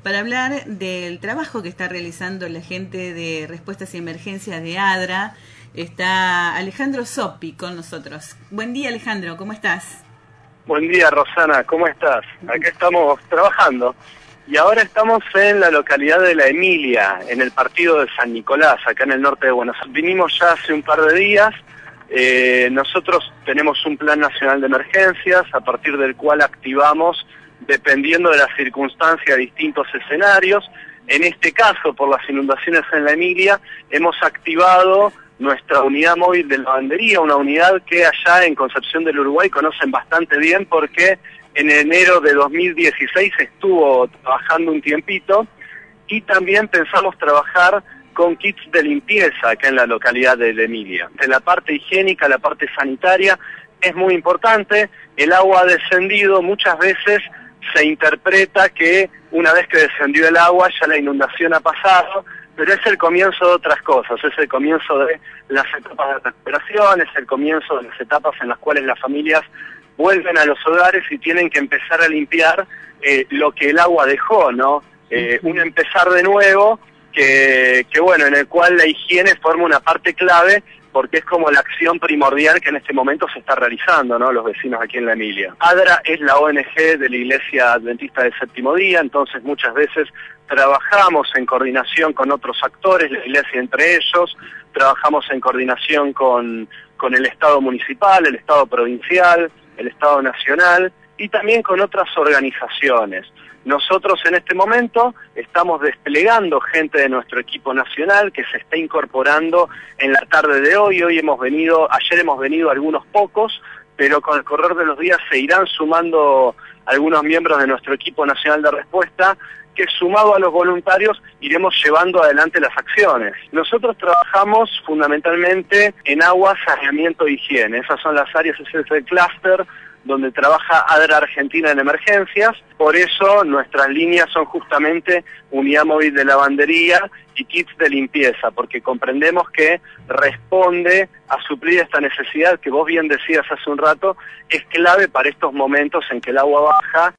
para hablar del trabajo que está realizando la gente de Respuestas y Emergencias de ADRA. Está Alejandro Zoppi con nosotros. Buen día, Alejandro, ¿cómo estás? Buen día, Rosana, ¿cómo estás? Acá estamos trabajando y ahora estamos en la localidad de La Emilia, en el partido de San Nicolás, acá en el norte de Buenos Aires. Vinimos ya hace un par de días. Nosotros tenemos un plan nacional de emergencias a partir del cual activamos, dependiendo de las circunstancias, distintos escenarios. En este caso, por las inundaciones en La Emilia, hemos activado nuestra unidad móvil de lavandería, una unidad que allá en Concepción del Uruguay conocen bastante bien porque en enero de 2016 estuvo trabajando un tiempito, y también pensamos trabajar con kits de limpieza acá en la localidad de La Emilia. De la parte higiénica, la parte sanitaria es muy importante. El agua ha descendido, muchas veces se interpreta que una vez que descendió el agua ya la inundación ha pasado, pero es el comienzo de otras cosas, es el comienzo de las etapas de recuperación, es el comienzo de las etapas en las cuales las familias vuelven a los hogares y tienen que empezar a limpiar lo que el agua dejó, ¿no? Un empezar de nuevo que bueno, en el cual la higiene forma una parte clave, porque es como la acción primordial que en este momento se está realizando, ¿no? Los vecinos aquí en La Emilia. ADRA es la ONG de la Iglesia Adventista del Séptimo Día, entonces muchas veces trabajamos en coordinación con otros actores, la Iglesia entre ellos, trabajamos en coordinación con el Estado municipal, el Estado provincial, el Estado nacional y también con otras organizaciones. Nosotros en este momento estamos desplegando gente de nuestro equipo nacional que se está incorporando en la tarde de hoy. Ayer hemos venido algunos pocos, pero con el correr de los días se irán sumando algunos miembros de nuestro equipo nacional de respuesta, que sumado a los voluntarios iremos llevando adelante las acciones. Nosotros trabajamos fundamentalmente en agua, saneamiento e higiene. Esas son las áreas, ese es el clúster donde trabaja ADRA Argentina en emergencias. Por eso nuestras líneas son justamente unidad móvil de lavandería y kits de limpieza, porque comprendemos que responde a suplir esta necesidad que vos bien decías hace un rato, es clave para estos momentos en que el agua baja